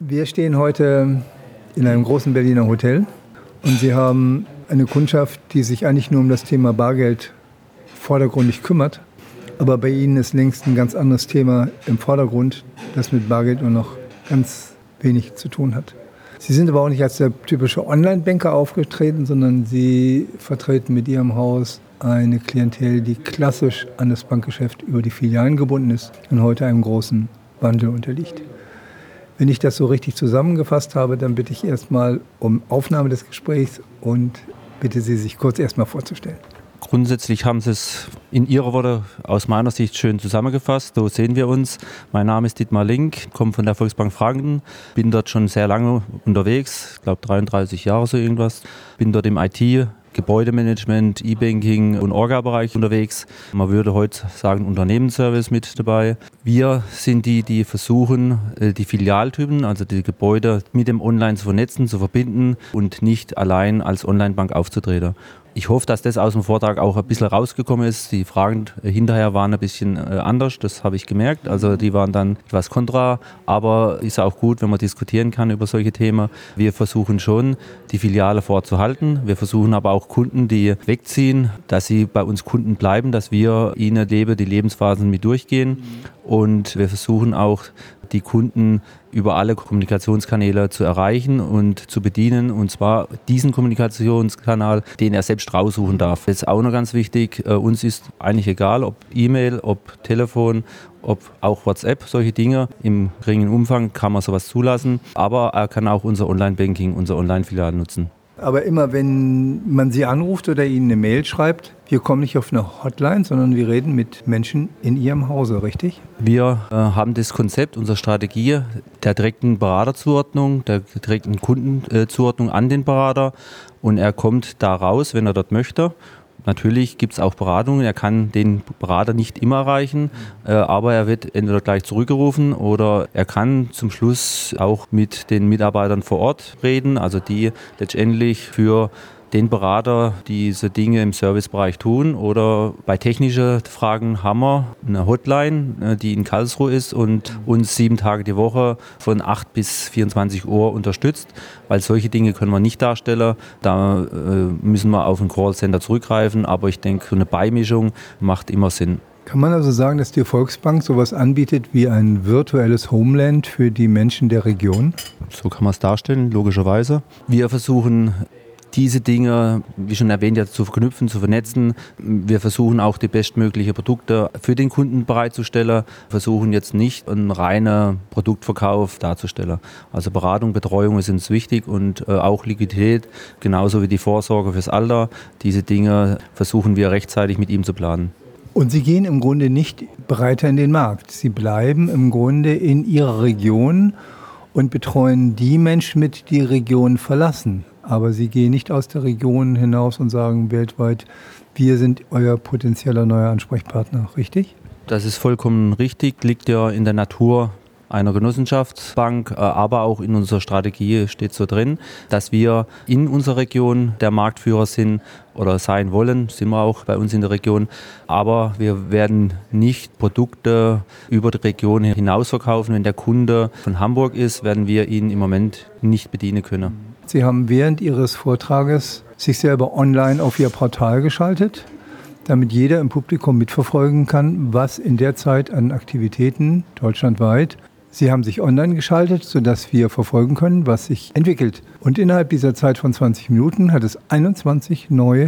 Wir stehen heute in einem großen Berliner Hotel und Sie haben eine Kundschaft, die sich eigentlich nur um das Thema Bargeld vordergründig kümmert. Aber bei Ihnen ist längst ein ganz anderes Thema im Vordergrund, das mit Bargeld nur noch ganz wenig zu tun hat. Sie sind aber auch nicht als der typische Online-Banker aufgetreten, sondern Sie vertreten mit Ihrem Haus eine Klientel, die klassisch an das Bankgeschäft über die Filialen gebunden ist und heute einem großen Wandel unterliegt. Wenn ich das so richtig zusammengefasst habe, dann bitte ich erstmal um Aufnahme des Gesprächs und bitte Sie, sich kurz erstmal vorzustellen. Grundsätzlich haben Sie es in Ihrer Worte aus meiner Sicht schön zusammengefasst. So sehen wir uns. Mein Name ist Dietmar Link, komme von der Volksbank Franken, bin dort schon sehr lange unterwegs, ich glaube 33 Jahre so irgendwas, bin dort im IT, Gebäudemanagement, E-Banking und Orga-Bereich unterwegs. Man würde heute sagen Unternehmensservice mit dabei. Wir sind die versuchen, die Filialtypen, also die Gebäude mit dem Online zu vernetzen, zu verbinden und nicht allein als Online-Bank aufzutreten. Ich hoffe, dass das aus dem Vortrag auch ein bisschen rausgekommen ist. Die Fragen hinterher waren ein bisschen anders, das habe ich gemerkt. Also die waren dann etwas kontra, aber ist auch gut, wenn man diskutieren kann über solche Themen. Wir versuchen schon, die Filiale vorzuhalten. Wir versuchen aber auch Kunden, die wegziehen, dass sie bei uns Kunden bleiben, dass wir ihnen die Lebensphasen mit durchgehen. Und wir versuchen auch, die Kunden über alle Kommunikationskanäle zu erreichen und zu bedienen, und zwar diesen Kommunikationskanal, den er selbst raussuchen darf. Das ist auch noch ganz wichtig. Uns ist eigentlich egal, ob E-Mail, ob Telefon, ob auch WhatsApp, solche Dinge. Im geringen Umfang kann man sowas zulassen, aber er kann auch unser Online-Banking, unser Online-Filial nutzen. Aber immer, wenn man Sie anruft oder Ihnen eine Mail schreibt, wir kommen nicht auf eine Hotline, sondern wir reden mit Menschen in Ihrem Hause, richtig? Wir haben das Konzept, unsere Strategie der direkten Beraterzuordnung, der direkten Kundenzuordnung an den Berater, und er kommt da raus, wenn er dort möchte. Natürlich gibt es auch Beratungen, er kann den Berater nicht immer erreichen, aber er wird entweder gleich zurückgerufen oder er kann zum Schluss auch mit den Mitarbeitern vor Ort reden, also die letztendlich für den Berater diese Dinge im Servicebereich tun. Oder bei technischen Fragen haben wir eine Hotline, die in Karlsruhe ist und uns 7 Tage die Woche von 8 bis 24 Uhr unterstützt, weil solche Dinge können wir nicht darstellen. Da müssen wir auf ein Callcenter zurückgreifen, aber ich denke, so eine Beimischung macht immer Sinn. Kann man also sagen, dass die Volksbank sowas anbietet wie ein virtuelles Homeland für die Menschen der Region? So kann man es darstellen, logischerweise. Wir versuchen, diese Dinge, wie schon erwähnt, ja, zu verknüpfen, zu vernetzen. Wir versuchen auch, die bestmöglichen Produkte für den Kunden bereitzustellen. Versuchen jetzt nicht einen reinen Produktverkauf darzustellen. Also Beratung, Betreuung ist uns wichtig und auch Liquidität, genauso wie die Vorsorge fürs Alter. Diese Dinge versuchen wir rechtzeitig mit ihm zu planen. Und Sie gehen im Grunde nicht breiter in den Markt. Sie bleiben im Grunde in Ihrer Region und betreuen die Menschen mit, die Region verlassen. Aber Sie gehen nicht aus der Region hinaus und sagen weltweit, wir sind euer potenzieller neuer Ansprechpartner, richtig? Das ist vollkommen richtig, liegt ja in der Natur einer Genossenschaftsbank, aber auch in unserer Strategie steht so drin, dass wir in unserer Region der Marktführer sind oder sein wollen, sind wir auch bei uns in der Region, aber wir werden nicht Produkte über die Region hinaus verkaufen. Wenn der Kunde von Hamburg ist, werden wir ihn im Moment nicht bedienen können. Sie haben während Ihres Vortrages sich selber online auf Ihr Portal geschaltet, damit jeder im Publikum mitverfolgen kann, was in der Zeit an Aktivitäten deutschlandweit. Sie haben sich online geschaltet, sodass wir verfolgen können, was sich entwickelt. Und innerhalb dieser Zeit von 20 Minuten hat es 25 neue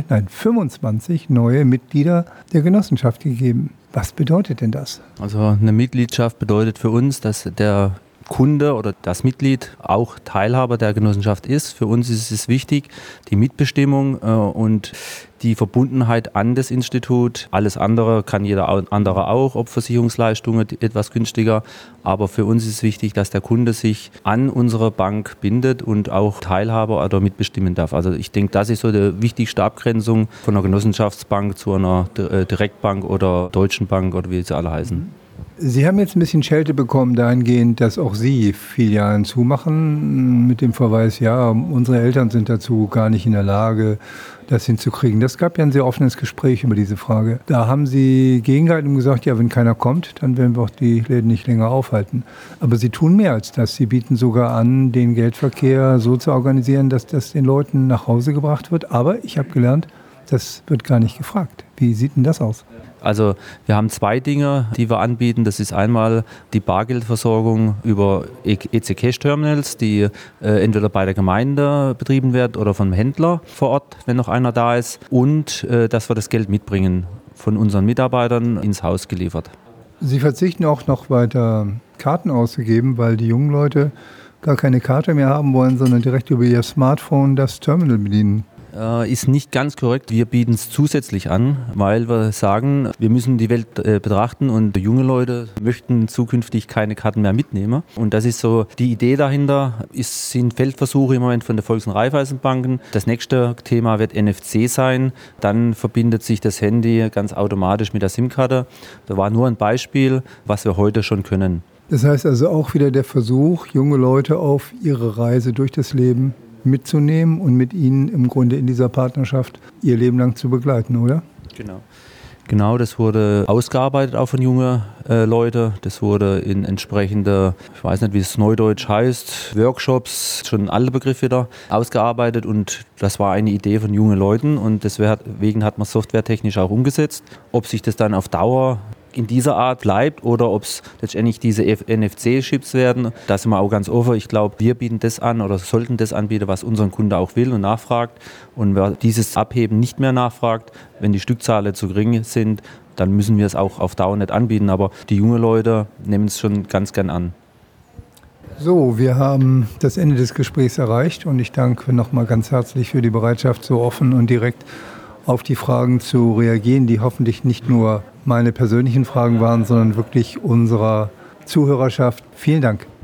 Mitglieder der Genossenschaft gegeben. Was bedeutet denn das? Also eine Mitgliedschaft bedeutet für uns, dass der Kunde oder das Mitglied auch Teilhaber der Genossenschaft ist. Für uns ist es wichtig, die Mitbestimmung und die Verbundenheit an das Institut. Alles andere kann jeder andere auch, ob Versicherungsleistungen etwas günstiger. Aber für uns ist es wichtig, dass der Kunde sich an unsere Bank bindet und auch Teilhaber oder mitbestimmen darf. Also ich denke, das ist so die wichtigste Abgrenzung von einer Genossenschaftsbank zu einer Direktbank oder Deutschen Bank oder wie sie alle heißen. Sie haben jetzt ein bisschen Schelte bekommen dahingehend, dass auch Sie Filialen zumachen, mit dem Verweis, ja, unsere Eltern sind dazu gar nicht in der Lage, das hinzukriegen. Das gab ja ein sehr offenes Gespräch über diese Frage. Da haben Sie gegengehalten und gesagt, ja, wenn keiner kommt, dann werden wir auch die Läden nicht länger aufhalten. Aber Sie tun mehr als das. Sie bieten sogar an, den Geldverkehr so zu organisieren, dass das den Leuten nach Hause gebracht wird. Aber ich habe gelernt, das wird gar nicht gefragt. Wie sieht denn das aus? Also wir haben 2 Dinge, die wir anbieten. Das ist einmal die Bargeldversorgung über EC-Cash-Terminals, die entweder bei der Gemeinde betrieben werden oder vom Händler vor Ort, wenn noch einer da ist. Und dass wir das Geld mitbringen, von unseren Mitarbeitern ins Haus geliefert. Sie verzichten auch noch weiter Karten auszugeben, weil die jungen Leute gar keine Karte mehr haben wollen, sondern direkt über ihr Smartphone das Terminal bedienen. Ist nicht ganz korrekt. Wir bieten es zusätzlich an, weil wir sagen, wir müssen die Welt betrachten und junge Leute möchten zukünftig keine Karten mehr mitnehmen. Und das ist so die Idee dahinter. Es sind Feldversuche im Moment von der Volks- und Raiffeisenbanken. Das nächste Thema wird NFC sein. Dann verbindet sich das Handy ganz automatisch mit der SIM-Karte. Da war nur ein Beispiel, was wir heute schon können. Das heißt also auch wieder der Versuch, junge Leute auf ihre Reise durch das Leben mitzunehmen und mit ihnen im Grunde in dieser Partnerschaft ihr Leben lang zu begleiten, oder? Genau, das wurde ausgearbeitet auch von jungen Leuten. Das wurde in entsprechende, ich weiß nicht, wie es neudeutsch heißt, Workshops, schon alle Begriffe wieder ausgearbeitet. Und das war eine Idee von jungen Leuten und deswegen hat man softwaretechnisch auch umgesetzt. Ob sich das dann auf Dauer in dieser Art bleibt oder ob es letztendlich diese NFC-Chips werden, da sind wir auch ganz offen. Ich glaube, wir bieten das an oder sollten das anbieten, was unseren Kunde auch will und nachfragt. Und wer dieses Abheben nicht mehr nachfragt, wenn die Stückzahlen zu gering sind, dann müssen wir es auch auf Dauer nicht anbieten. Aber die jungen Leute nehmen es schon ganz gern an. So, wir haben das Ende des Gesprächs erreicht und ich danke nochmal ganz herzlich für die Bereitschaft, so offen und direkt auf die Fragen zu reagieren, die hoffentlich nicht nur meine persönlichen Fragen waren, sondern wirklich unserer Zuhörerschaft. Vielen Dank.